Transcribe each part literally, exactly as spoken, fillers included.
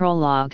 Prologue.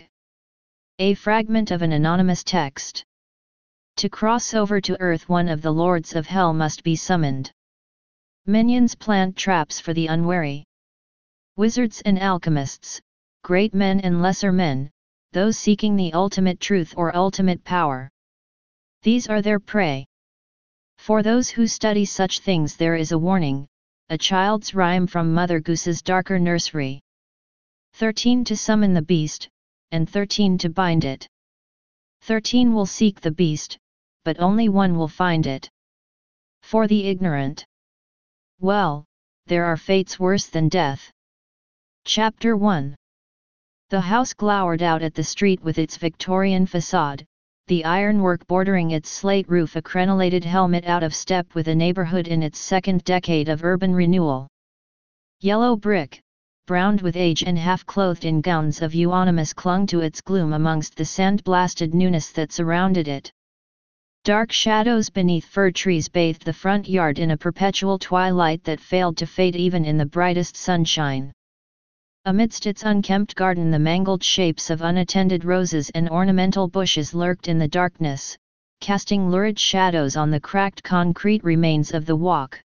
A fragment of an anonymous text. To cross over to Earth, one of the Lords of Hell must be summoned. Minions plant traps for the unwary. Wizards and alchemists, great men and lesser men, those seeking the ultimate truth or ultimate power. These are their prey. For those who study such things there is a warning, a child's rhyme from Mother Goose's darker nursery. Thirteen to summon the beast, and thirteen to bind it. Thirteen will seek the beast, but only one will find it. For the ignorant. Well, there are fates worse than death. Chapter one. The house glowered out at the street with its Victorian facade, the ironwork bordering its slate roof a crenellated helmet out of step with a neighborhood in its second decade of urban renewal. Yellow brick, browned with age and half-clothed in gowns of euonymus, clung to its gloom amongst the sand-blasted newness that surrounded it. Dark shadows beneath fir trees bathed the front yard in a perpetual twilight that failed to fade even in the brightest sunshine. Amidst its unkempt garden the mangled shapes of unattended roses and ornamental bushes lurked in the darkness, casting lurid shadows on the cracked concrete remains of the walk.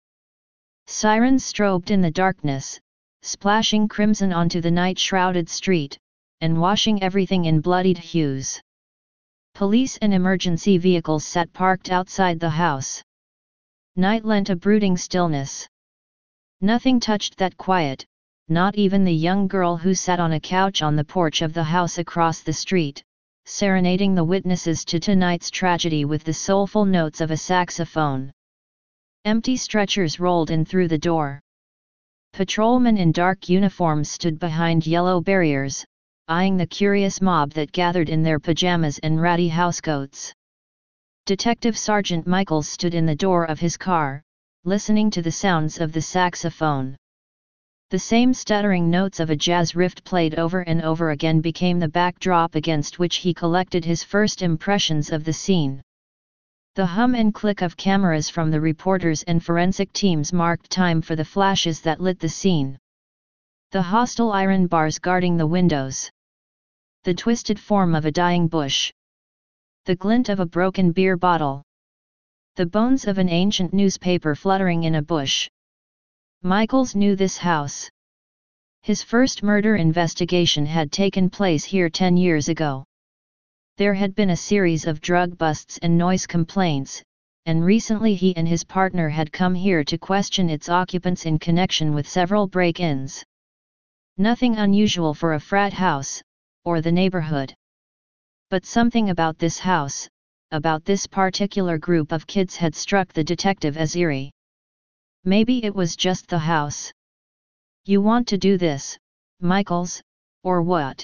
Sirens strobed in the darkness, splashing crimson onto the night-shrouded street, and washing everything in bloodied hues. Police and emergency vehicles sat parked outside the house. Night lent a brooding stillness. Nothing touched that quiet, not even the young girl who sat on a couch on the porch of the house across the street, serenading the witnesses to tonight's tragedy with the soulful notes of a saxophone. Empty stretchers rolled in through the door. Patrolmen in dark uniforms stood behind yellow barriers, eyeing the curious mob that gathered in their pajamas and ratty housecoats. Detective Sergeant Michaels stood in the door of his car, listening to the sounds of the saxophone. The same stuttering notes of a jazz riff played over and over again became the backdrop against which he collected his first impressions of the scene. The hum and click of cameras from the reporters and forensic teams marked time for the flashes that lit the scene. The hostile iron bars guarding the windows. The twisted form of a dying bush. The glint of a broken beer bottle. The bones of an ancient newspaper fluttering in a bush. Michaels knew this house. His first murder investigation had taken place here ten years ago. There had been a series of drug busts and noise complaints, and recently he and his partner had come here to question its occupants in connection with several break-ins. Nothing unusual for a frat house, or the neighborhood. But something about this house, about this particular group of kids had struck the detective as eerie. Maybe it was just the house. You want to do this, Michaels, or what?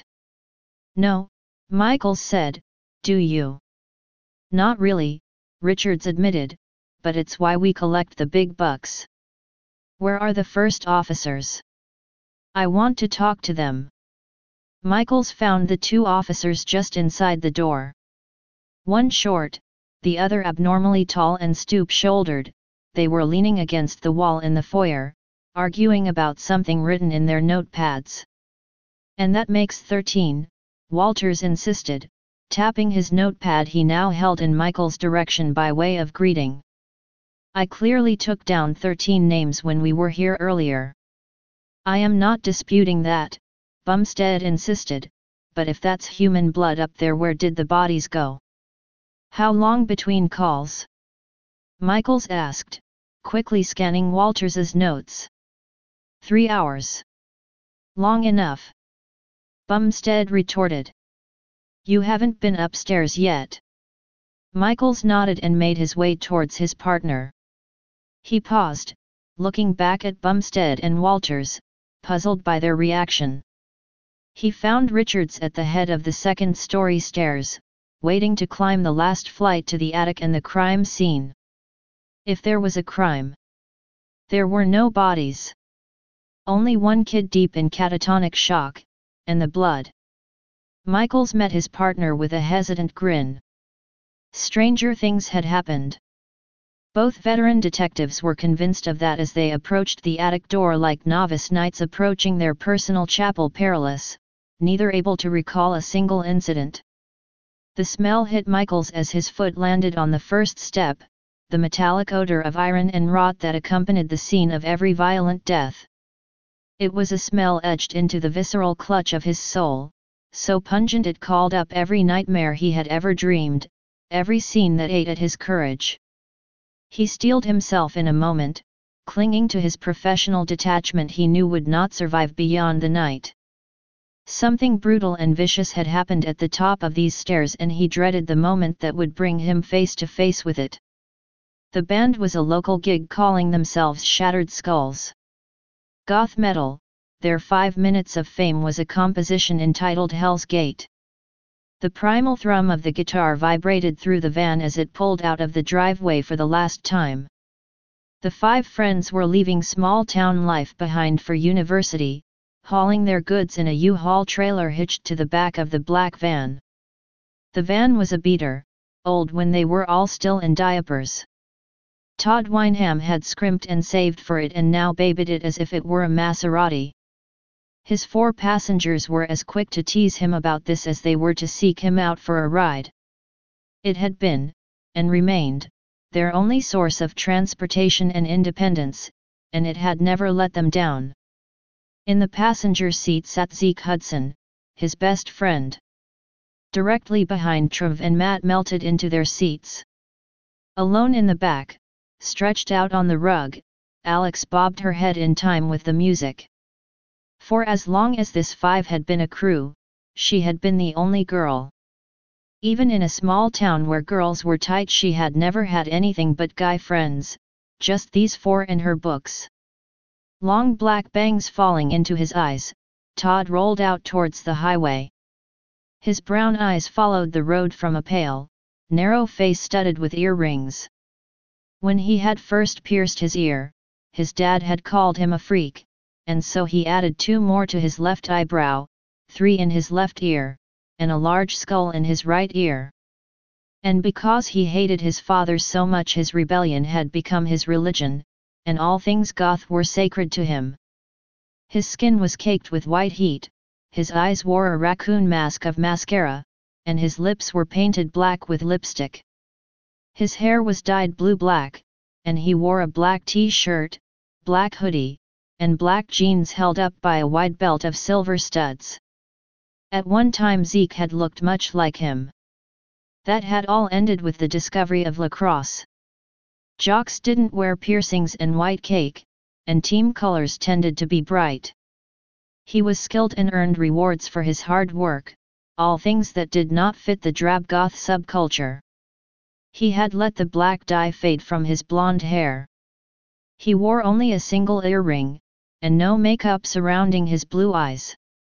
No, Michaels said, do you? Not really, Richards admitted, but it's why we collect the big bucks. Where are the first officers? I want to talk to them. Michaels found the two officers just inside the door. One short, the other abnormally tall and stoop-shouldered. They were leaning against the wall in the foyer, arguing about something written in their notepads. And that makes thirteen, Walters insisted, tapping his notepad he now held in Michael's direction by way of greeting. I clearly took down thirteen names when we were here earlier. I am not disputing that, Bumstead insisted, but if that's human blood up there, where did the bodies go? How long between calls? Michaels asked, quickly scanning Walters's notes. Three hours. Long enough. Bumstead retorted. You haven't been upstairs yet. Michaels nodded and made his way towards his partner. He paused, looking back at Bumstead and Walters, puzzled by their reaction. He found Richards at the head of the second-story stairs, waiting to climb the last flight to the attic and the crime scene. If there was a crime. There were no bodies. Only one kid deep in catatonic shock, and the blood. Michaels met his partner with a hesitant grin. Stranger things had happened. Both veteran detectives were convinced of that as they approached the attic door like novice knights approaching their personal chapel perilous, neither able to recall a single incident. The smell hit Michaels as his foot landed on the first step, the metallic odor of iron and rot that accompanied the scene of every violent death. It was a smell etched into the visceral clutch of his soul, so pungent it called up every nightmare he had ever dreamed, every scene that ate at his courage. He steeled himself in a moment, clinging to his professional detachment he knew would not survive beyond the night. Something brutal and vicious had happened at the top of these stairs and he dreaded the moment that would bring him face to face with it. The band was a local gig calling themselves Shattered Skulls. Goth metal, their five minutes of fame was a composition entitled Hell's Gate. The primal thrum of the guitar vibrated through the van as it pulled out of the driveway for the last time. The five friends were leaving small-town life behind for university, hauling their goods in a U-Haul trailer hitched to the back of the black van. The van was a beater, old when they were all still in diapers. Todd Wynham had scrimped and saved for it and now babied it as if it were a Maserati. His four passengers were as quick to tease him about this as they were to seek him out for a ride. It had been, and remained, their only source of transportation and independence, and it had never let them down. In the passenger seat sat Zeke Hudson, his best friend. Directly behind Trev and Matt melted into their seats. Alone in the back, stretched out on the rug, Alex bobbed her head in time with the music. For as long as this five had been a crew, she had been the only girl. Even in a small town where girls were tight she had never had anything but guy friends, just these four and her books. Long black bangs falling into his eyes, Todd rolled out towards the highway. His brown eyes followed the road from a pale, narrow face studded with earrings. When he had first pierced his ear, his dad had called him a freak, and so he added two more to his left eyebrow, three in his left ear, and a large skull in his right ear. And because he hated his father so much his rebellion had become his religion, and all things goth were sacred to him. His skin was caked with white heat, his eyes wore a raccoon mask of mascara, and his lips were painted black with lipstick. His hair was dyed blue-black, and he wore a black t-shirt, black hoodie, and black jeans held up by a wide belt of silver studs. At one time Zeke had looked much like him. That had all ended with the discovery of lacrosse. Jocks didn't wear piercings and white cake, and team colors tended to be bright. He was skilled and earned rewards for his hard work, all things that did not fit the drab goth subculture. He had let the black dye fade from his blonde hair. He wore only a single earring, and no makeup surrounding his blue eyes.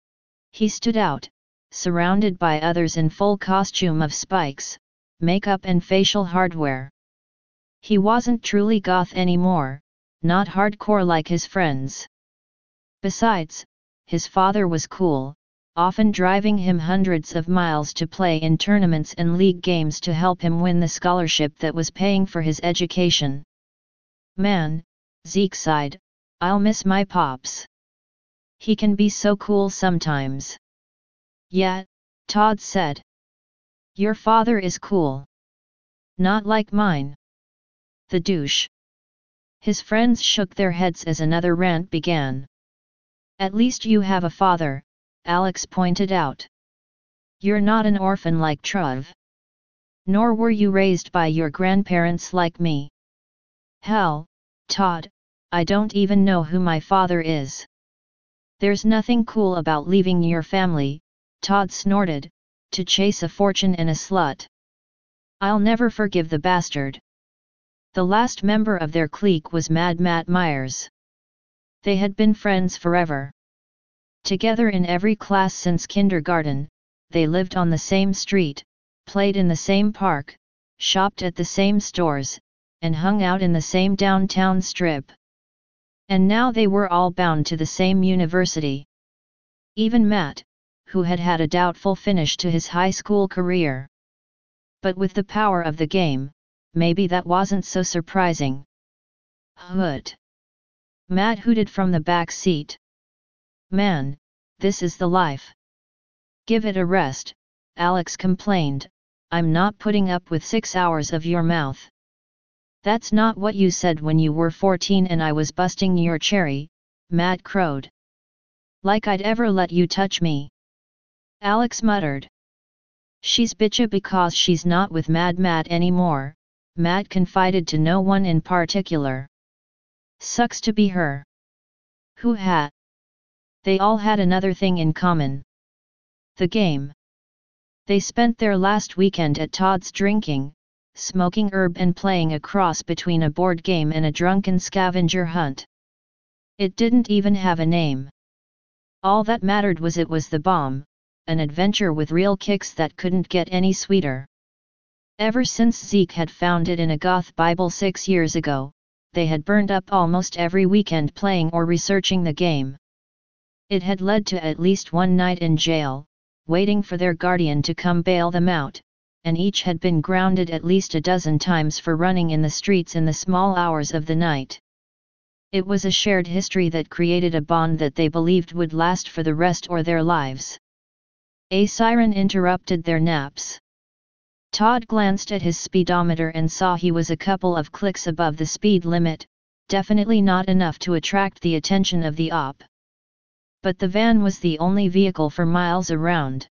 He stood out, surrounded by others in full costume of spikes, makeup and facial hardware. He wasn't truly goth anymore, not hardcore like his friends. Besides, his father was cool, often driving him hundreds of miles to play in tournaments and league games to help him win the scholarship that was paying for his education. Man, Zeke sighed, I'll miss my pops. He can be so cool sometimes. Yeah, Todd said. Your father is cool. Not like mine. The douche. His friends shook their heads as another rant began. At least you have a father, Alex pointed out. You're not an orphan like Trev. Nor were you raised by your grandparents like me. Hell, Todd, I don't even know who my father is. There's nothing cool about leaving your family, Todd snorted, to chase a fortune and a slut. I'll never forgive the bastard. The last member of their clique was Mad Matt Myers. They had been friends forever. Together in every class since kindergarten, they lived on the same street, played in the same park, shopped at the same stores, and hung out in the same downtown strip. And now they were all bound to the same university. Even Matt, who had had a doubtful finish to his high school career. But with the power of the game, maybe that wasn't so surprising. Hoot! Matt hooted from the back seat. Man, this is the life. Give it a rest, Alex complained. I'm not putting up with six hours of your mouth. That's not what you said when you were fourteen and I was busting your cherry, Matt crowed. Like I'd ever let you touch me. Alex muttered. She's bitcha because she's not with Mad Matt anymore, Matt confided to no one in particular. Sucks to be her. Who had? They all had another thing in common. The game. They spent their last weekend at Todd's drinking, smoking herb and playing a cross between a board game and a drunken scavenger hunt. It didn't even have a name. All that mattered was it was the bomb, an adventure with real kicks that couldn't get any sweeter. Ever since Zeke had found it in a goth Bible six years ago, they had burned up almost every weekend playing or researching the game. It had led to at least one night in jail, waiting for their guardian to come bail them out, and each had been grounded at least a dozen times for running in the streets in the small hours of the night. It was a shared history that created a bond that they believed would last for the rest of their lives. A siren interrupted their naps. Todd glanced at his speedometer and saw he was a couple of clicks above the speed limit, definitely not enough to attract the attention of the op. But the van was the only vehicle for miles around.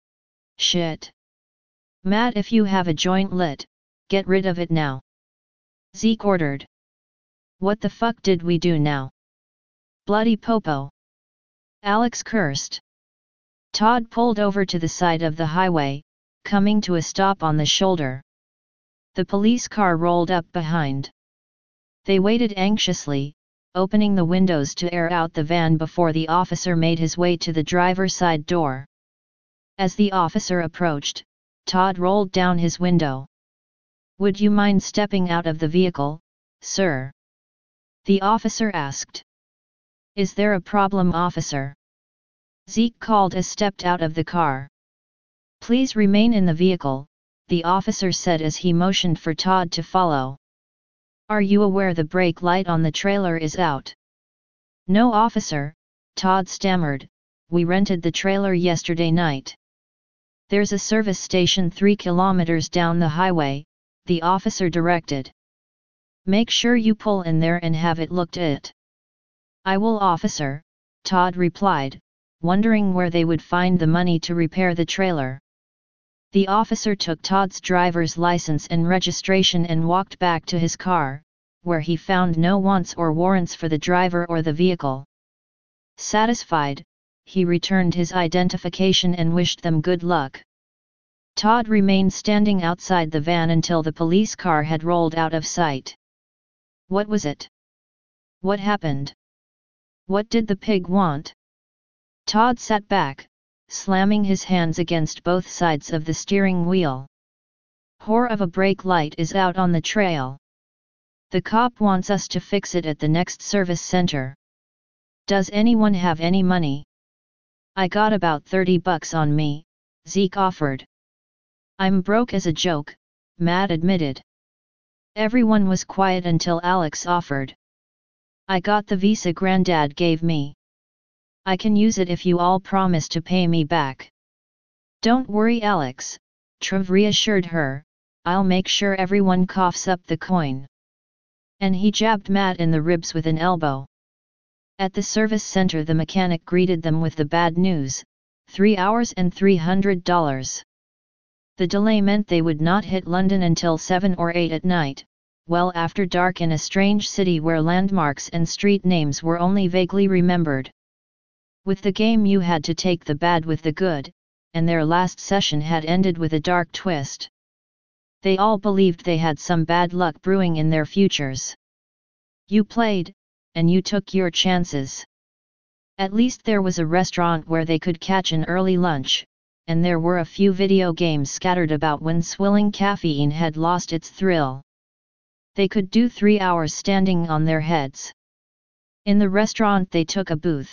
Shit. Matt, if you have a joint lit, get rid of it now. Zeke ordered. What the fuck did we do now? Bloody popo. Alex cursed. Todd pulled over to the side of the highway, coming to a stop on the shoulder. The police car rolled up behind. They waited anxiously, opening the windows to air out the van before the officer made his way to the driver's side door. As the officer approached, Todd rolled down his window. Would you mind stepping out of the vehicle, sir? The officer asked. Is there a problem, officer? Zeke called as stepped out of the car. Please remain in the vehicle, the officer said as he motioned for Todd to follow. Are you aware the brake light on the trailer is out? No, officer, Todd stammered. We rented the trailer yesterday night. There's a service station three kilometers down the highway, the officer directed. Make sure you pull in there and have it looked at. I will, officer, Todd replied, wondering where they would find the money to repair the trailer. The officer took Todd's driver's license and registration and walked back to his car, where he found no wants or warrants for the driver or the vehicle. Satisfied, he returned his identification and wished them good luck. Todd remained standing outside the van until the police car had rolled out of sight. What was it? What happened? What did the pig want? Todd sat back, slamming his hands against both sides of the steering wheel. Whore of a brake light is out on the trail. The cop wants us to fix it at the next service center. Does anyone have any money? I got about thirty bucks on me, Zeke offered. I'm broke as a joke, Matt admitted. Everyone was quiet until Alex offered. I got the visa Granddad gave me. I can use it if you all promise to pay me back. Don't worry, Alex, Trev reassured her, I'll make sure everyone coughs up the coin. And he jabbed Matt in the ribs with an elbow. At the service center, the mechanic greeted them with the bad news, three hours and three hundred dollars. The delay meant they would not hit London until seven or eight at night, well after dark in a strange city where landmarks and street names were only vaguely remembered. With the game you had to take the bad with the good, and their last session had ended with a dark twist. They all believed they had some bad luck brewing in their futures. You played, and you took your chances. At least there was a restaurant where they could catch an early lunch, and there were a few video games scattered about when swilling caffeine had lost its thrill. They could do three hours standing on their heads. In the restaurant they took a booth.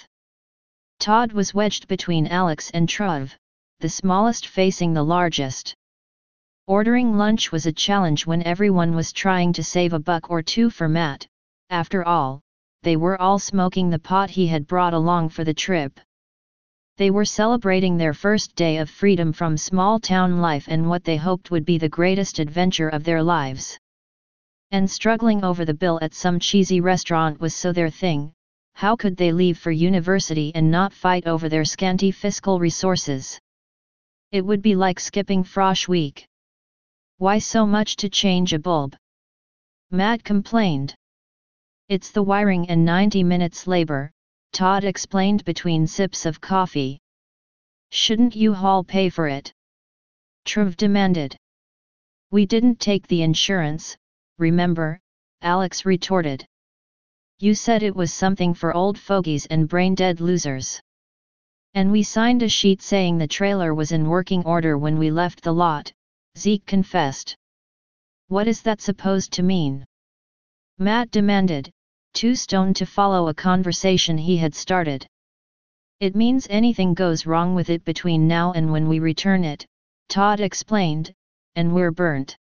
Todd was wedged between Alex and Trev, the smallest facing the largest. Ordering lunch was a challenge when everyone was trying to save a buck or two for Matt. After all, they were all smoking the pot he had brought along for the trip. They were celebrating their first day of freedom from small-town life and what they hoped would be the greatest adventure of their lives. And struggling over the bill at some cheesy restaurant was so their thing. How could they leave for university and not fight over their scanty fiscal resources? It would be like skipping Frosh Week. Why so much to change a bulb? Matt complained. It's the wiring and ninety minutes labor, Todd explained between sips of coffee. Shouldn't you all pay for it? Trev demanded. We didn't take the insurance, remember, Alex retorted. You said it was something for old fogies and brain-dead losers. And we signed a sheet saying the trailer was in working order when we left the lot, Zeke confessed. What is that supposed to mean? Matt demanded, too stoned to follow a conversation he had started. It means anything goes wrong with it between now and when we return it, Todd explained, and we're burnt.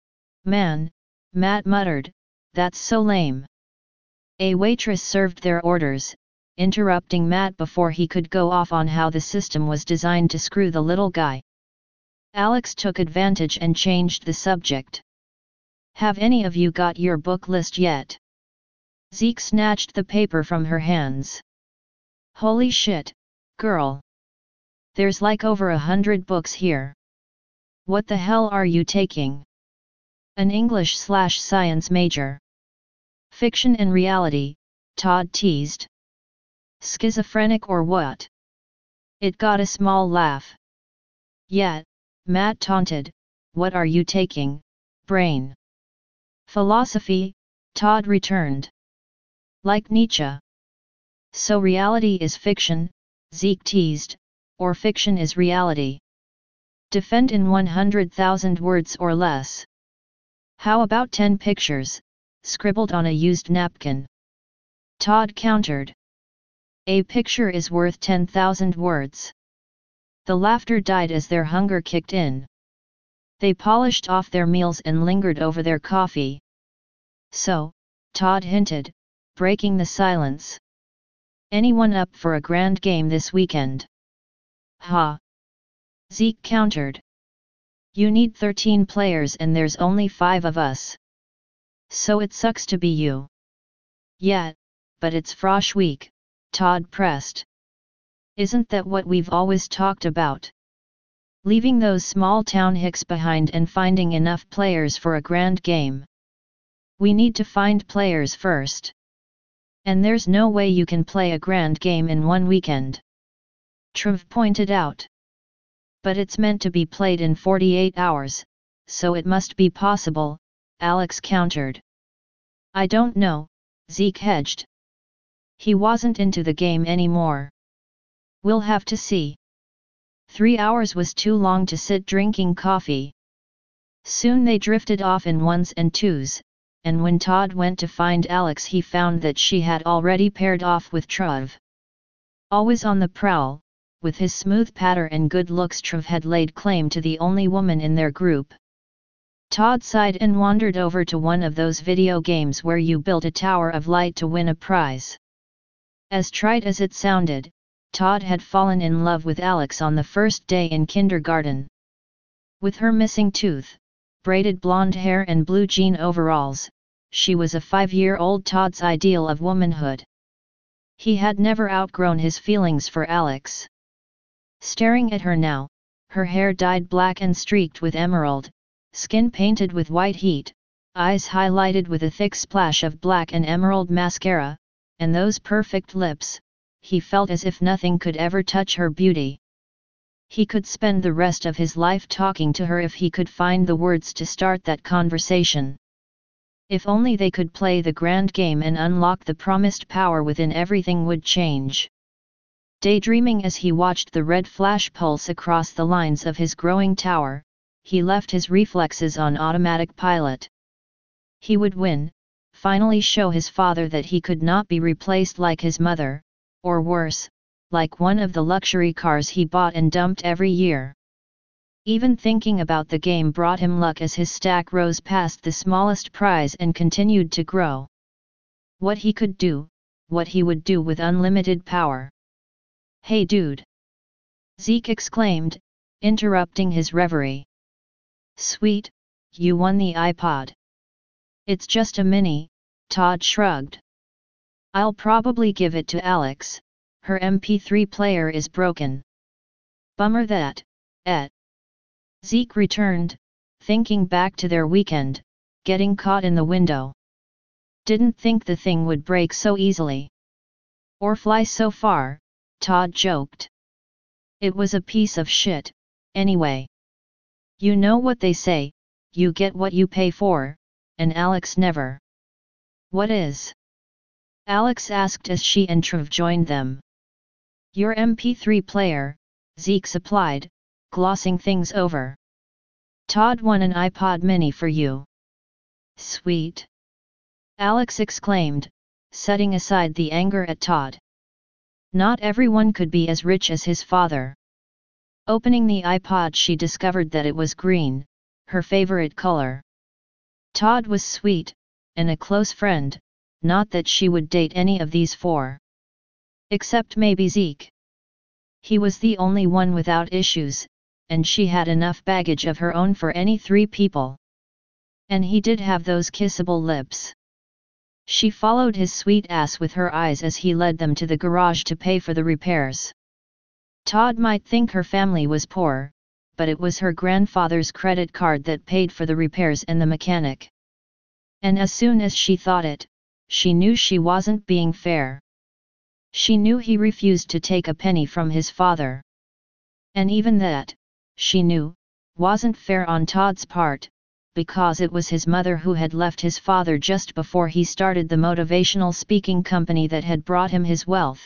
Man, Matt muttered, that's so lame. A waitress served their orders, interrupting Matt before he could go off on how the system was designed to screw the little guy. Alex took advantage and changed the subject. Have any of you got your book list yet? Zeke snatched the paper from her hands. Holy shit, girl. There's like over a hundred books here. What the hell are you taking? An English slash science major. Fiction and reality, Todd teased. Schizophrenic or what? It got a small laugh. Yet, Matt taunted, what are you taking, brain? Philosophy, Todd returned. Like Nietzsche. So reality is fiction, Zeke teased, or fiction is reality. Defend in one hundred thousand words or less. How about ten pictures, scribbled on a used napkin? Todd countered. A picture is worth ten thousand words. The laughter died as their hunger kicked in. They polished off their meals and lingered over their coffee. So, Todd hinted, breaking the silence. Anyone up for a grand game this weekend? Ha! Zeke countered. You need thirteen players and there's only five of us. So it sucks to be you. Yeah, but it's Frosh Week, Todd pressed. Isn't that what we've always talked about? Leaving those small town hicks behind and finding enough players for a grand game. We need to find players first. And there's no way you can play a grand game in one weekend. Trev pointed out. But it's meant to be played in forty-eight hours, so it must be possible, Alex countered. I don't know, Zeke hedged. He wasn't into the game anymore. We'll have to see. Three hours was too long to sit drinking coffee. Soon they drifted off in ones and twos, and when Todd went to find Alex he found that she had already paired off with Trev. Always on the prowl, with his smooth patter and good looks, Trev had laid claim to the only woman in their group. Todd sighed and wandered over to one of those video games where you build a tower of light to win a prize. As trite as it sounded, Todd had fallen in love with Alex on the first day in kindergarten. With her missing tooth, braided blonde hair and blue jean overalls, she was a five-year-old Todd's ideal of womanhood. He had never outgrown his feelings for Alex. Staring at her now, her hair dyed black and streaked with emerald, skin painted with white heat, eyes highlighted with a thick splash of black and emerald mascara, and those perfect lips, he felt as if nothing could ever touch her beauty. He could spend the rest of his life talking to her if he could find the words to start that conversation. If only they could play the grand game and unlock the promised power within, everything would change. Daydreaming as he watched the red flash pulse across the lines of his growing tower, he left his reflexes on automatic pilot. He would win, finally show his father that he could not be replaced like his mother, or worse, like one of the luxury cars he bought and dumped every year. Even thinking about the game brought him luck as his stack rose past the smallest prize and continued to grow. What he could do, what he would do with unlimited power. Hey dude! Zeke exclaimed, interrupting his reverie. Sweet, you won the iPod. It's just a mini, Todd shrugged. I'll probably give it to Alex, her M P three player is broken. Bummer that, eh? Zeke returned, thinking back to their weekend, getting caught in the window. Didn't think the thing would break so easily. Or fly so far, Todd joked. It was a piece of shit, anyway. You know what they say, you get what you pay for, and Alex never. What is? Alex asked as she and Trev joined them. Your M P three player, Zeke supplied, glossing things over. Todd won an iPod mini for you. Sweet. Alex exclaimed, setting aside the anger at Todd. Not everyone could be as rich as his father. Opening the iPod, she discovered that it was green, her favorite color. Todd was sweet, and a close friend, not that she would date any of these four. Except maybe Zeke. He was the only one without issues, and she had enough baggage of her own for any three people. And he did have those kissable lips. She followed his sweet ass with her eyes as he led them to the garage to pay for the repairs. Todd might think her family was poor, but it was her grandfather's credit card that paid for the repairs and the mechanic. And as soon as she thought it, she knew she wasn't being fair. She knew he refused to take a penny from his father. And even that, she knew, wasn't fair on Todd's part, because it was his mother who had left his father just before he started the motivational speaking company that had brought him his wealth.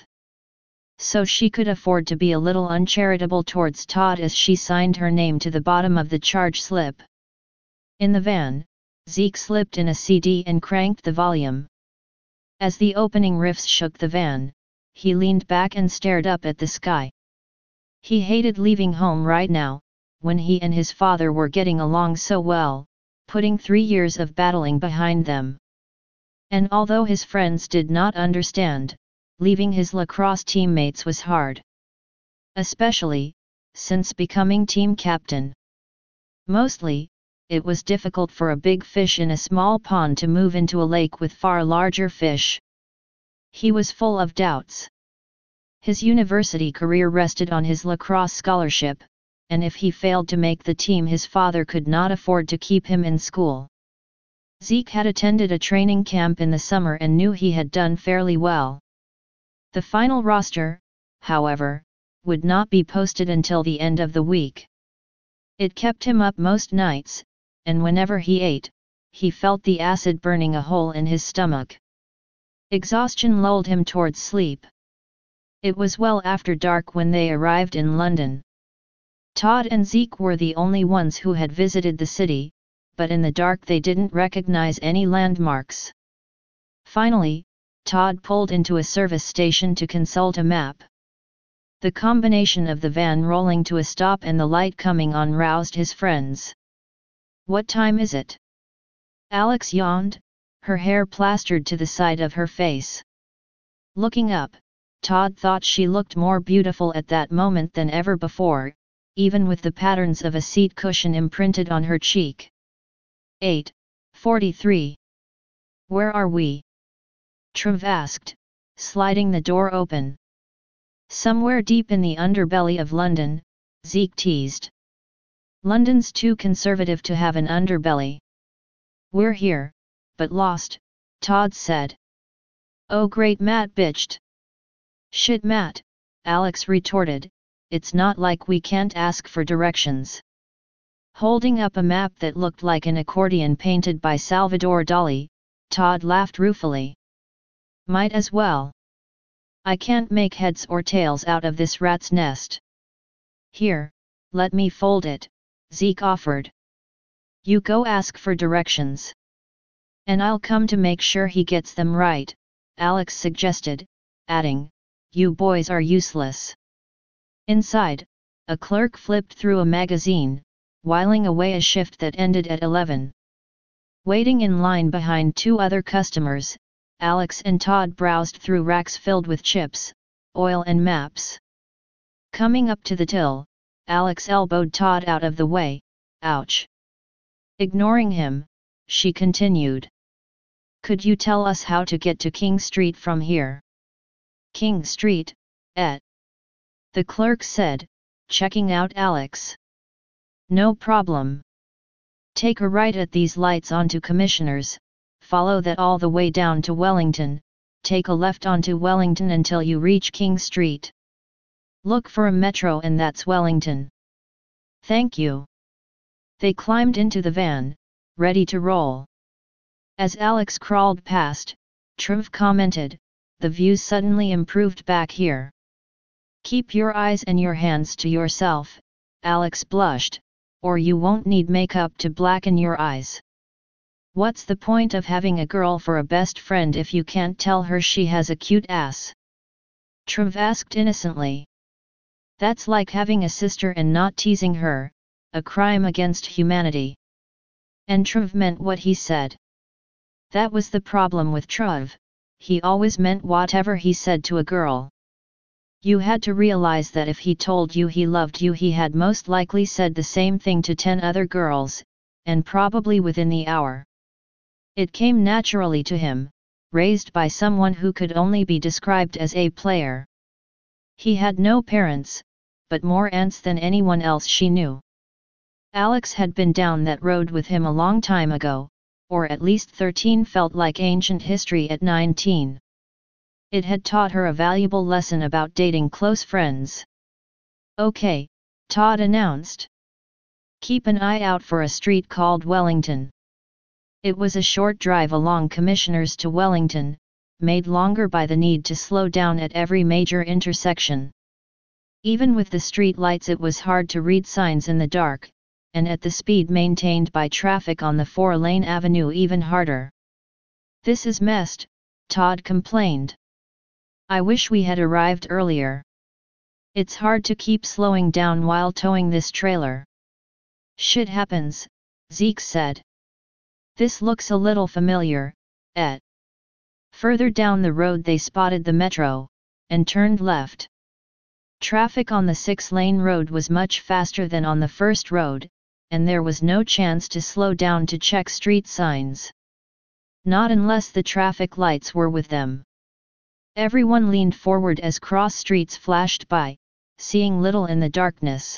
So she could afford to be a little uncharitable towards Todd as she signed her name to the bottom of the charge slip. In the van, Zeke slipped in a C D and cranked the volume. As the opening riffs shook the van, he leaned back and stared up at the sky. He hated leaving home right now, when he and his father were getting along so well, putting three years of battling behind them. And although his friends did not understand, leaving his lacrosse teammates was hard. Especially, since becoming team captain. Mostly, it was difficult for a big fish in a small pond to move into a lake with far larger fish. He was full of doubts. His university career rested on his lacrosse scholarship, and if he failed to make the team, his father could not afford to keep him in school. Zeke had attended a training camp in the summer and knew he had done fairly well. The final roster, however, would not be posted until the end of the week. It kept him up most nights, and whenever he ate, he felt the acid burning a hole in his stomach. Exhaustion lulled him towards sleep. It was well after dark when they arrived in London. Todd and Zeke were the only ones who had visited the city, but in the dark they didn't recognize any landmarks. Finally, Todd pulled into a service station to consult a map. The combination of the van rolling to a stop and the light coming on roused his friends. "What time is it?" Alex yawned, her hair plastered to the side of her face. Looking up, Todd thought she looked more beautiful at that moment than ever before, even with the patterns of a seat cushion imprinted on her cheek. eight forty-three. "Where are we?" Trev asked, sliding the door open. "Somewhere deep in the underbelly of London," Zeke teased. "London's too conservative to have an underbelly." "We're here, but lost," Todd said. "Oh great," Matt bitched. "Shit Matt," Alex retorted, "it's not like we can't ask for directions." Holding up a map that looked like an accordion painted by Salvador Dali, Todd laughed ruefully. "Might as well. I can't make heads or tails out of this rat's nest." "Here, let me fold it," Zeke offered. "You go ask for directions. And I'll come to make sure he gets them right," Alex suggested, adding, "You boys are useless." Inside, a clerk flipped through a magazine, whiling away a shift that ended at eleven. Waiting in line behind two other customers, Alex and Todd browsed through racks filled with chips, oil and maps. Coming up to the till, Alex elbowed Todd out of the way. Ouch. Ignoring him, she continued. Could you tell us how to get to King Street from here? King Street, eh? The clerk said, checking out Alex. No problem. Take a right at these lights onto Commissioners, follow that all the way down to Wellington, take a left onto Wellington until you reach King Street. Look for a metro and that's Wellington. Thank you. They climbed into the van, ready to roll. As Alex crawled past, Trev commented, the view suddenly improved back here. Keep your eyes and your hands to yourself, Alex blushed, or you won't need makeup to blacken your eyes. What's the point of having a girl for a best friend if you can't tell her she has a cute ass? Trev asked innocently. That's like having a sister and not teasing her, a crime against humanity. And Trev meant what he said. That was the problem with Trev, he always meant whatever he said to a girl. You had to realize that if he told you he loved you, he had most likely said the same thing to ten other girls, and probably within the hour. It came naturally to him, raised by someone who could only be described as a player. He had no parents, but more aunts than anyone else she knew. Alex had been down that road with him a long time ago, or at least thirteen felt like ancient history at nineteen. It had taught her a valuable lesson about dating close friends. Okay, Todd announced. Keep an eye out for a street called Wellington. It was a short drive along Commissioners to Wellington, made longer by the need to slow down at every major intersection. Even with the street lights it was hard to read signs in the dark, and at the speed maintained by traffic on the four-lane avenue even harder. This is messed, Todd complained. I wish we had arrived earlier. It's hard to keep slowing down while towing this trailer. Shit happens, Zeke said. This looks a little familiar, eh? Further down the road they spotted the metro, and turned left. Traffic on the six-lane road was much faster than on the first road, and there was no chance to slow down to check street signs. Not unless the traffic lights were with them. Everyone leaned forward as cross streets flashed by, seeing little in the darkness.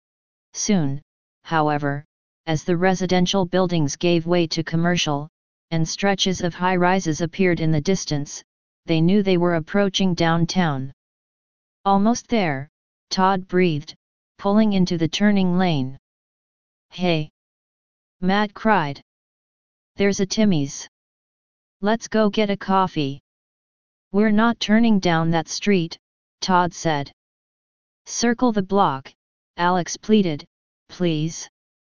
Soon, however, as the residential buildings gave way to commercial, and stretches of high-rises appeared in the distance, they knew they were approaching downtown. Almost there, Todd breathed, pulling into the turning lane. Hey! Matt cried. There's a Timmy's. Let's go get a coffee. We're not turning down that street, Todd said. Circle the block, Alex pleaded, please.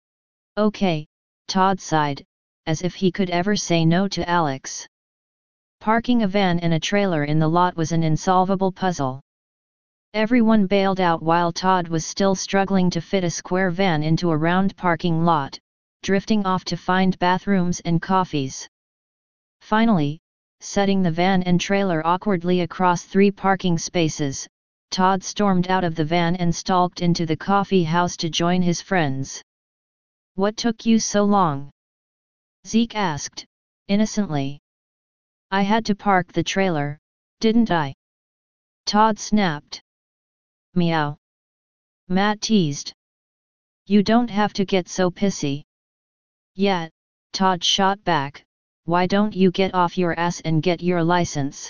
Okay, Todd sighed, as if he could ever say no to Alex. Parking a van and a trailer in the lot was an insolvable puzzle. Everyone bailed out while Todd was still struggling to fit a square van into a round parking lot, drifting off to find bathrooms and coffees. Finally, setting the van and trailer awkwardly across three parking spaces, Todd stormed out of the van and stalked into the coffee house to join his friends. What took you so long? Zeke asked, innocently. I had to park the trailer, didn't I? Todd snapped. Meow. Matt teased. You don't have to get so pissy. Yeah, Todd shot back, why don't you get off your ass and get your license?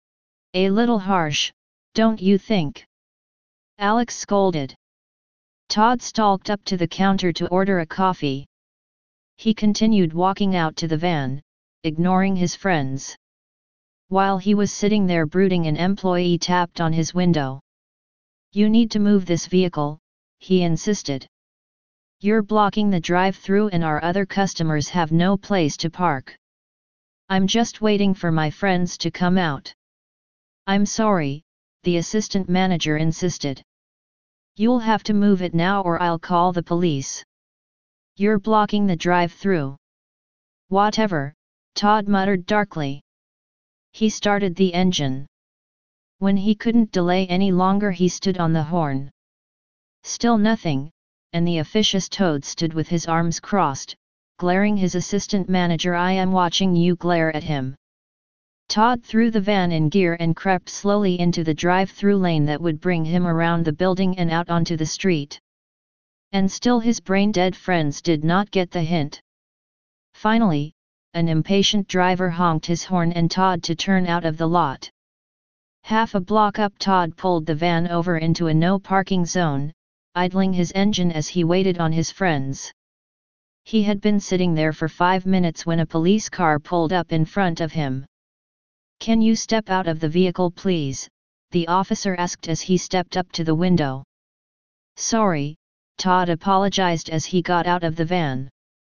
A little harsh, don't you think? Alex scolded. Todd stalked up to the counter to order a coffee. He continued walking out to the van, ignoring his friends. While he was sitting there brooding, an employee tapped on his window. You need to move this vehicle, he insisted. You're blocking the drive-through and our other customers have no place to park. I'm just waiting for my friends to come out. I'm sorry, the assistant manager insisted. You'll have to move it now or I'll call the police. You're blocking the drive-through. Whatever, Todd muttered darkly. He started the engine. When he couldn't delay any longer, he stood on the horn. Still nothing, and the officious Toad stood with his arms crossed, glaring his assistant manager. "I am watching you glare at him." Todd threw the van in gear and crept slowly into the drive-through lane that would bring him around the building and out onto the street. And still his brain-dead friends did not get the hint. Finally, an impatient driver honked his horn and Todd to turn out of the lot. Half a block up, Todd pulled the van over into a no-parking zone, idling his engine as he waited on his friends. He had been sitting there for five minutes when a police car pulled up in front of him. "Can you step out of the vehicle, please?" the officer asked as he stepped up to the window. "Sorry," Todd apologized as he got out of the van.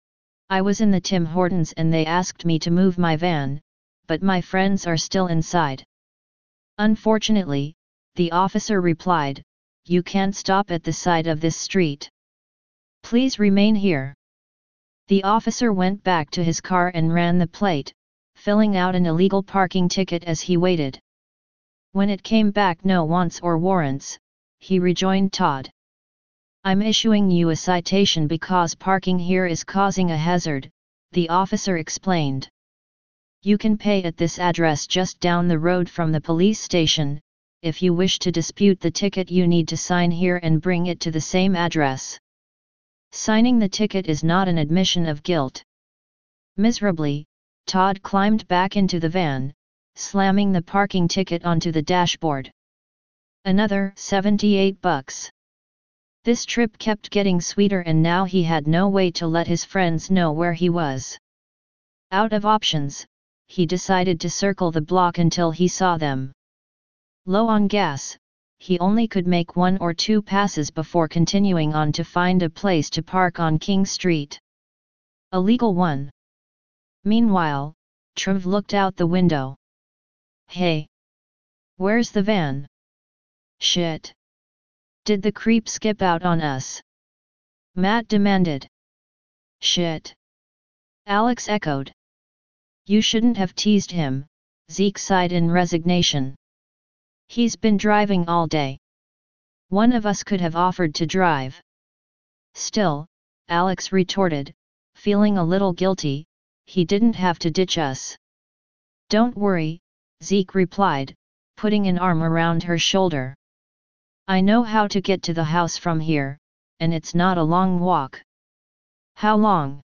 "I was in the Tim Hortons and they asked me to move my van, but my friends are still inside." "Unfortunately," the officer replied, "you can't stop at the side of this street. Please remain here." The officer went back to his car and ran the plate, filling out an illegal parking ticket as he waited. When it came back no wants or warrants, he rejoined Todd. "I'm issuing you a citation because parking here is causing a hazard," the officer explained. "You can pay at this address just down the road from the police station. If you wish to dispute the ticket, you need to sign here and bring it to the same address. Signing the ticket is not an admission of guilt." Miserably, Todd climbed back into the van, slamming the parking ticket onto the dashboard. Another seventy-eight bucks. This trip kept getting sweeter and now he had no way to let his friends know where he was. Out of options, he decided to circle the block until he saw them. Low on gas, he only could make one or two passes before continuing on to find a place to park on King Street. A legal one. Meanwhile, Trev looked out the window. "Hey! Where's the van? Shit! Did the creep skip out on us?" Matt demanded. "Shit!" Alex echoed. "You shouldn't have teased him," Zeke sighed in resignation. "He's been driving all day. One of us could have offered to drive." "Still," Alex retorted, feeling a little guilty, "he didn't have to ditch us." "Don't worry," Zeke replied, putting an arm around her shoulder. "I know how to get to the house from here, and it's not a long walk." "How long?"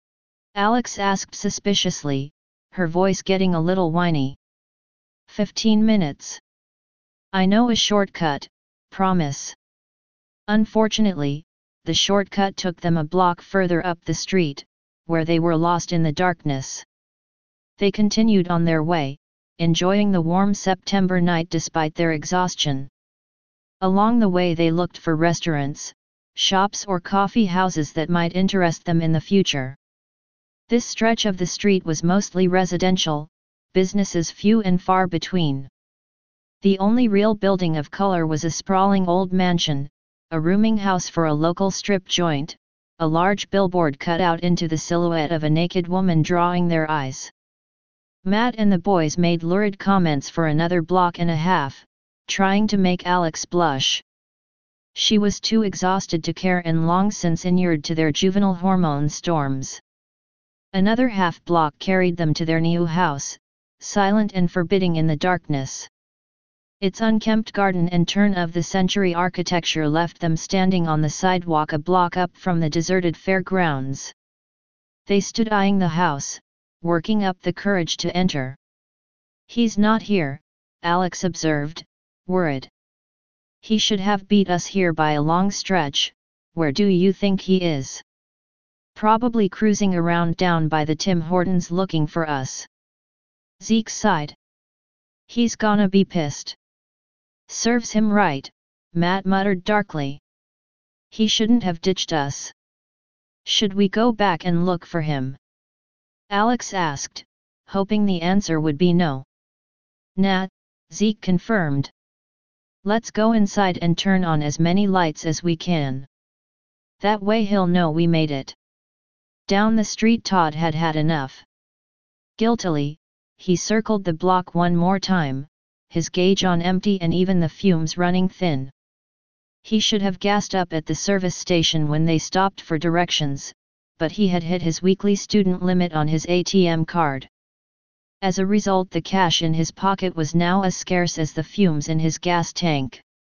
Alex asked suspiciously, her voice getting a little whiny. Fifteen minutes. "I know a shortcut, promise." Unfortunately, the shortcut took them a block further up the street, where they were lost in the darkness. They continued on their way, enjoying the warm September night despite their exhaustion. Along the way they looked for restaurants, shops or coffee houses that might interest them in the future. This stretch of the street was mostly residential, businesses few and far between. The only real building of color was a sprawling old mansion, a rooming house for a local strip joint, a large billboard cut out into the silhouette of a naked woman drawing their eyes. Matt and the boys made lurid comments for another block and a half, trying to make Alex blush. She was too exhausted to care and long since inured to their juvenile hormone storms. Another half block carried them to their new house, silent and forbidding in the darkness. Its unkempt garden and turn-of-the-century architecture left them standing on the sidewalk a block up from the deserted fairgrounds. They stood eyeing the house, working up the courage to enter. "He's not here," Alex observed, worried. "He should have beat us here by a long stretch. Where do you think he is?" "Probably cruising around down by the Tim Hortons looking for us." Zeke sighed. "He's gonna be pissed." "Serves him right," Matt muttered darkly. "He shouldn't have ditched us." "Should we go back and look for him?" Alex asked, hoping the answer would be no. "Nah," Zeke confirmed. "Let's go inside and turn on as many lights as we can. That way he'll know we made it." Down the street Todd had had enough. Guiltily, he circled the block one more time, his gauge on empty and even the fumes running thin. He should have gassed up at the service station when they stopped for directions, but he had hit his weekly student limit on his A T M card. As a result, the cash in his pocket was now as scarce as the fumes in his gas tank.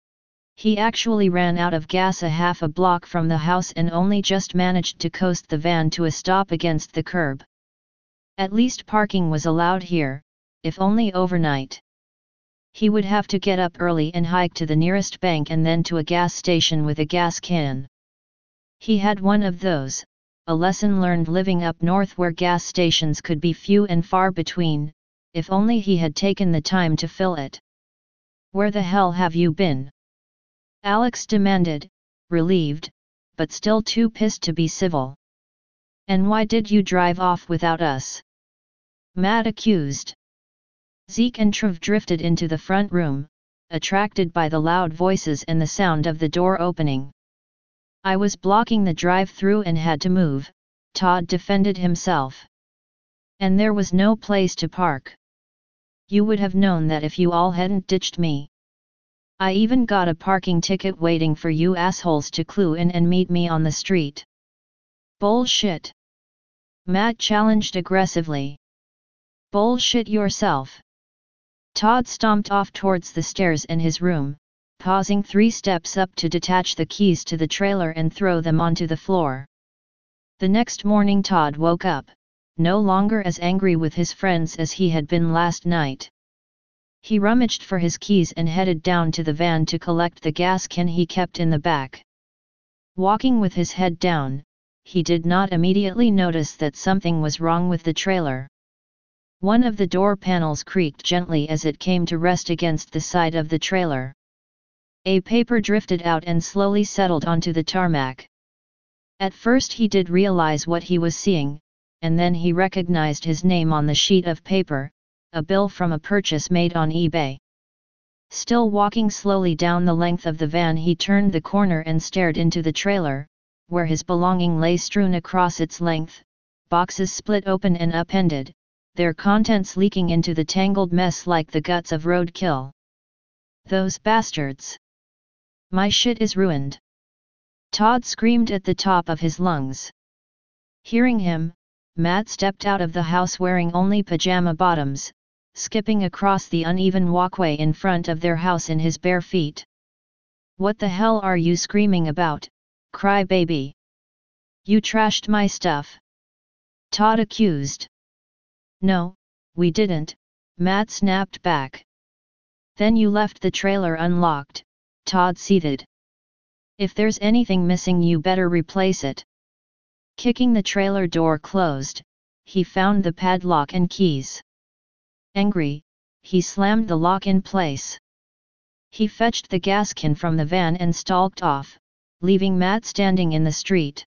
He actually ran out of gas a half a block from the house and only just managed to coast the van to a stop against the curb. At least parking was allowed here, if only overnight. He would have to get up early and hike to the nearest bank and then to a gas station with a gas can. He had one of those, a lesson learned living up north where gas stations could be few and far between, if only he had taken the time to fill it. "Where the hell have you been?" Alex demanded, relieved, but still too pissed to be civil. "And why did you drive off without us?" Matt accused. Zeke and Trev drifted into the front room, attracted by the loud voices and the sound of the door opening. "I was blocking the drive-through and had to move," Todd defended himself. "And there was no place to park. You would have known that if you all hadn't ditched me. I even got a parking ticket waiting for you assholes to clue in and meet me on the street." "Bullshit!" Matt challenged aggressively. "Bullshit yourself." Todd stomped off towards the stairs and his room, pausing three steps up to detach the keys to the trailer and throw them onto the floor. The next morning Todd woke up, no longer as angry with his friends as he had been last night. He rummaged for his keys and headed down to the van to collect the gas can he kept in the back. Walking with his head down, he did not immediately notice that something was wrong with the trailer. One of the door panels creaked gently as it came to rest against the side of the trailer. A paper drifted out and slowly settled onto the tarmac. At first he did realize what he was seeing, and then he recognized his name on the sheet of paper, a bill from a purchase made on eBay. Still walking slowly down the length of the van, he turned the corner and stared into the trailer, where his belongings lay strewn across its length, boxes split open and upended, their contents leaking into the tangled mess like the guts of roadkill. "Those bastards! My shit is ruined!" Todd screamed at the top of his lungs. Hearing him, Matt stepped out of the house wearing only pajama bottoms, skipping across the uneven walkway in front of their house in his bare feet. "What the hell are you screaming about, cry baby? You trashed my stuff!" Todd accused. "No, we didn't," Matt snapped back. "Then you left the trailer unlocked," Todd seethed. "If there's anything missing you better replace it." Kicking the trailer door closed, he found the padlock and keys. Angry, he slammed the lock in place. He fetched the gas can from the van and stalked off, leaving Matt standing in the street.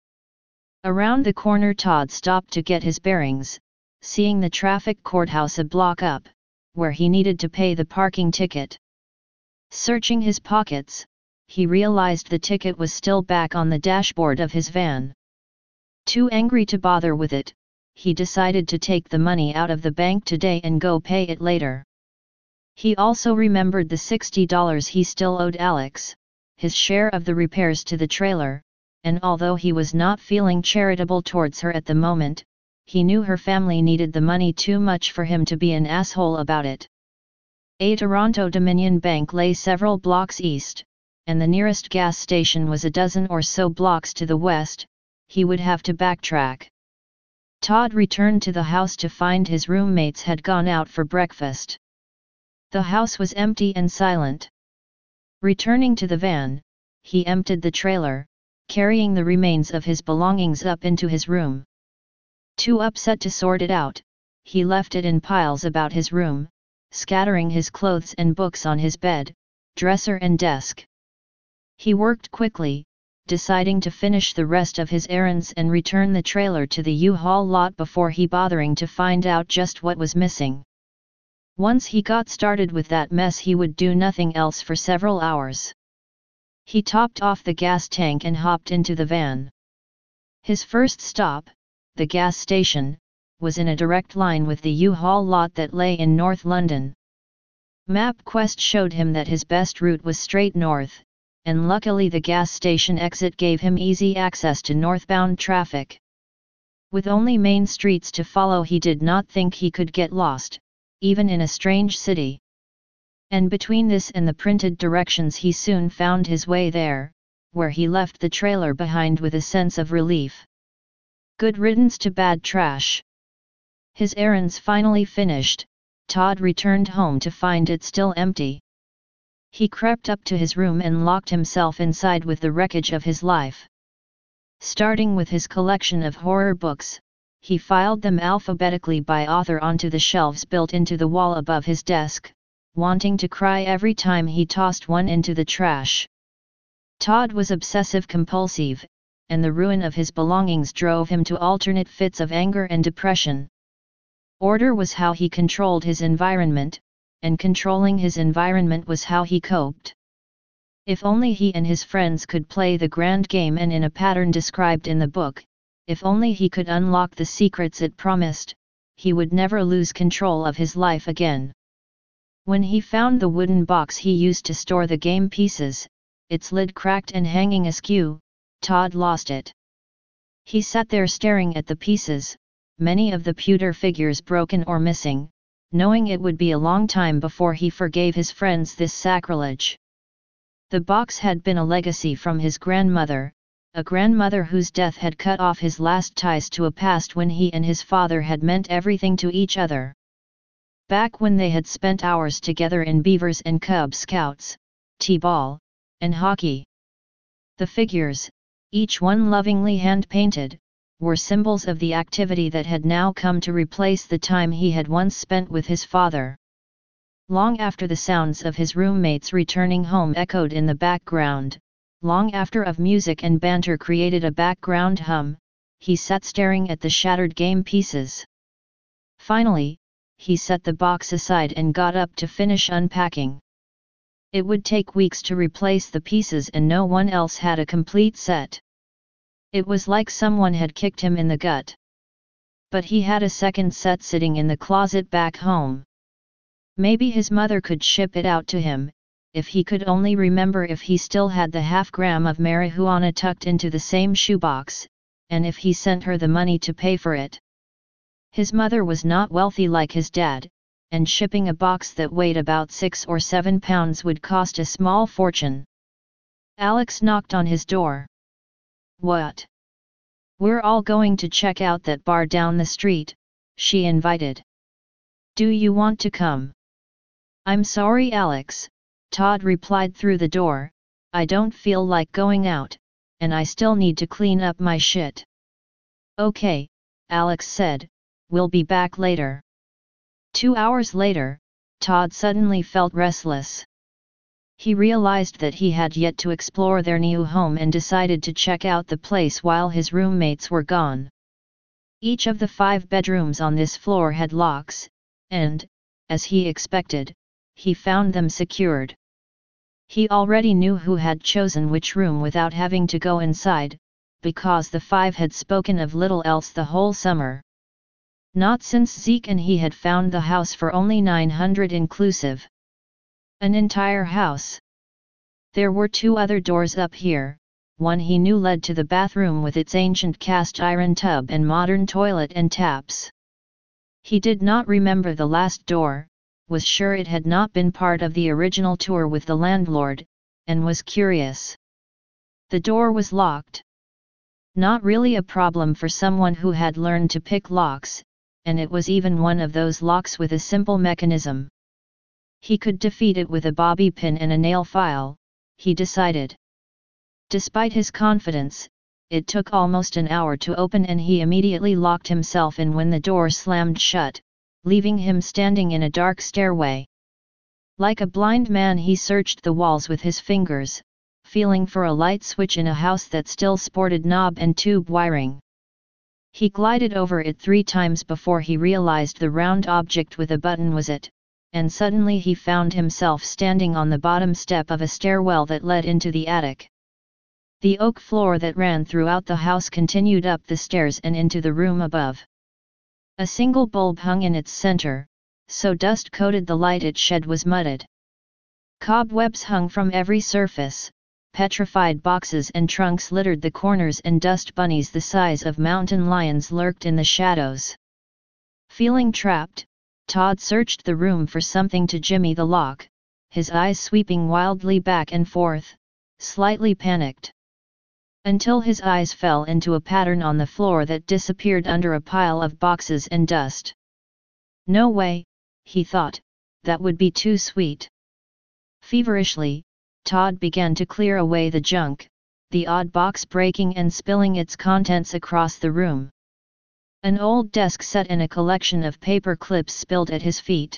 Around the corner Todd stopped to get his bearings, seeing the traffic courthouse a block up, where he needed to pay the parking ticket. Searching his pockets, he realized the ticket was still back on the dashboard of his van. Too angry to bother with it, he decided to take the money out of the bank today and go pay it later. He also remembered the sixty dollars he still owed Alex, his share of the repairs to the trailer, and although he was not feeling charitable towards her at the moment, he knew her family needed the money too much for him to be an asshole about it. A Toronto Dominion Bank lay several blocks east, and the nearest gas station was a dozen or so blocks to the west. He would have to backtrack. Todd returned to the house to find his roommates had gone out for breakfast. The house was empty and silent. Returning to the van, he emptied the trailer, carrying the remains of his belongings up into his room. Too upset to sort it out, he left it in piles about his room, scattering his clothes and books on his bed, dresser and desk. He worked quickly, deciding to finish the rest of his errands and return the trailer to the U-Haul lot before he bothering to find out just what was missing. Once he got started with that mess, he would do nothing else for several hours. He topped off the gas tank and hopped into the van. His first stop, the gas station, was in a direct line with the U-Haul lot that lay in North London. MapQuest showed him that his best route was straight north, and luckily the gas station exit gave him easy access to northbound traffic. With only main streets to follow, he did not think he could get lost, even in a strange city. And between this and the printed directions he soon found his way there, where he left the trailer behind with a sense of relief. Good riddance to bad trash. His errands finally finished, Todd returned home to find it still empty. He crept up to his room and locked himself inside with the wreckage of his life. Starting with his collection of horror books, he filed them alphabetically by author onto the shelves built into the wall above his desk, wanting to cry every time he tossed one into the trash. Todd was obsessive-compulsive, and the ruin of his belongings drove him to alternate fits of anger and depression. Order was how he controlled his environment, and controlling his environment was how he coped. If only he and his friends could play the grand game and in a pattern described in the book, if only he could unlock the secrets it promised, he would never lose control of his life again. When he found the wooden box he used to store the game pieces, its lid cracked and hanging askew, Todd lost it. He sat there staring at the pieces, many of the pewter figures broken or missing, knowing it would be a long time before he forgave his friends this sacrilege. The box had been a legacy from his grandmother, a grandmother whose death had cut off his last ties to a past when he and his father had meant everything to each other. Back when they had spent hours together in Beavers and Cub Scouts, T-ball, and hockey. The figures, each one lovingly hand-painted, were symbols of the activity that had now come to replace the time he had once spent with his father. Long after the sounds of his roommates returning home echoed in the background, long after of music and banter created a background hum, he sat staring at the shattered game pieces. Finally, he set the box aside and got up to finish unpacking. It would take weeks to replace the pieces and no one else had a complete set. It was like someone had kicked him in the gut. But he had a second set sitting in the closet back home. Maybe his mother could ship it out to him, if he could only remember if he still had the half gram of marijuana tucked into the same shoebox, and if he sent her the money to pay for it. His mother was not wealthy like his dad, and shipping a box that weighed about six or seven pounds would cost a small fortune. Alex knocked on his door. "What? We're all going to check out that bar down the street," she invited. "Do you want to come?" "I'm sorry, Alex," Todd replied through the door, "I don't feel like going out, and I still need to clean up my shit." "Okay," Alex said, "we'll be back later." Two hours later, Todd suddenly felt restless. He realized that he had yet to explore their new home and decided to check out the place while his roommates were gone. Each of the five bedrooms on this floor had locks, and, as he expected, he found them secured. He already knew who had chosen which room without having to go inside, because the five had spoken of little else the whole summer. Not since Zeke and he had found the house for only nine hundred inclusive. An entire house. There were two other doors up here, one he knew led to the bathroom with its ancient cast iron tub and modern toilet and taps. He did not remember the last door, was sure it had not been part of the original tour with the landlord, and was curious. The door was locked. Not really a problem for someone who had learned to pick locks, and it was even one of those locks with a simple mechanism. He could defeat it with a bobby pin and a nail file, he decided. Despite his confidence, it took almost an hour to open and he immediately locked himself in when the door slammed shut, leaving him standing in a dark stairway. Like a blind man he searched the walls with his fingers, feeling for a light switch in a house that still sported knob and tube wiring. He glided over it three times before he realized the round object with a button was it, and suddenly he found himself standing on the bottom step of a stairwell that led into the attic. The oak floor that ran throughout the house continued up the stairs and into the room above. A single bulb hung in its center, so dust-coated the light it shed was mudded. Cobwebs hung from every surface, petrified boxes and trunks littered the corners, and dust bunnies the size of mountain lions lurked in the shadows. Feeling trapped, Todd searched the room for something to jimmy the lock, his eyes sweeping wildly back and forth, slightly panicked. Until his eyes fell into a pattern on the floor that disappeared under a pile of boxes and dust. No way, he thought, that would be too sweet. Feverishly, Todd began to clear away the junk, the odd box breaking and spilling its contents across the room. An old desk set and a collection of paper clips spilled at his feet.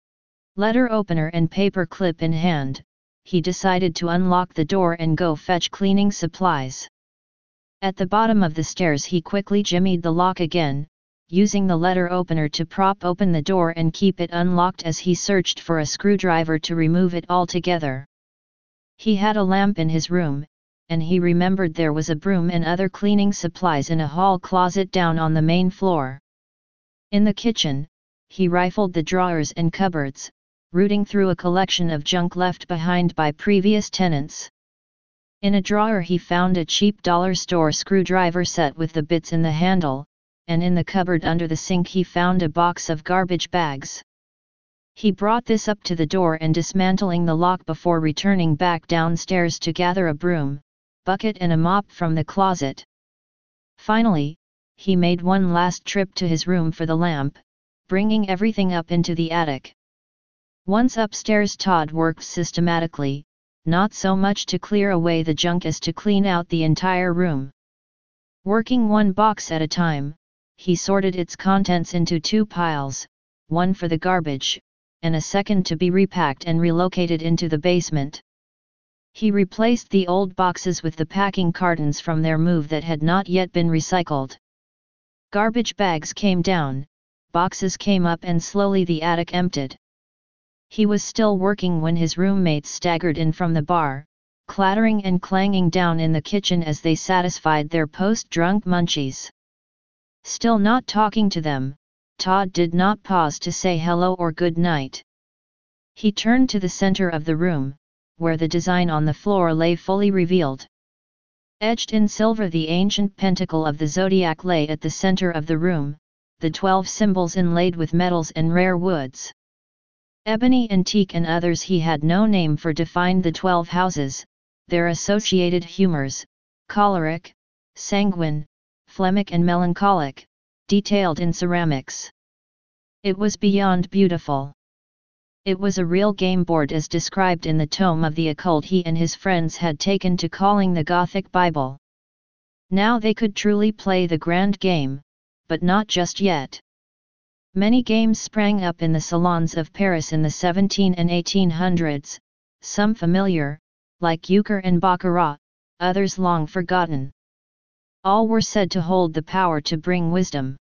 Letter opener and paper clip in hand, he decided to unlock the door and go fetch cleaning supplies. At the bottom of the stairs he quickly jimmied the lock again, using the letter opener to prop open the door and keep it unlocked as he searched for a screwdriver to remove it altogether. He had a lamp in his room, and he remembered there was a broom and other cleaning supplies in a hall closet down on the main floor. In the kitchen, he rifled the drawers and cupboards, rooting through a collection of junk left behind by previous tenants. In a drawer he found a cheap dollar store screwdriver set with the bits in the handle, and in the cupboard under the sink he found a box of garbage bags. He brought this up to the door and dismantling the lock before returning back downstairs to gather a broom, bucket and a mop from the closet. Finally, he made one last trip to his room for the lamp, bringing everything up into the attic. Once upstairs Todd worked systematically, not so much to clear away the junk as to clean out the entire room. Working one box at a time, he sorted its contents into two piles, one for the garbage, and a second to be repacked and relocated into the basement. He replaced the old boxes with the packing cartons from their move that had not yet been recycled. Garbage bags came down, boxes came up, and slowly the attic emptied. He was still working when his roommates staggered in from the bar, clattering and clanging down in the kitchen as they satisfied their post-drunk munchies. Still not talking to them, Todd did not pause to say hello or good night. He turned to the center of the room, where the design on the floor lay fully revealed. Etched in silver, the ancient pentacle of the zodiac lay at the center of the room, the twelve symbols inlaid with metals and rare woods. Ebony, antique and others he had no name for defined the twelve houses, their associated humors, choleric, sanguine, phlegmic and melancholic, detailed in ceramics. It was beyond beautiful. It was a real game board as described in the tome of the occult he and his friends had taken to calling the Gothic Bible. Now they could truly play the grand game, but not just yet. Many games sprang up in the salons of Paris in the seventeenth and eighteenth hundreds, some familiar, like euchre and baccarat, others long forgotten. All were said to hold the power to bring wisdom.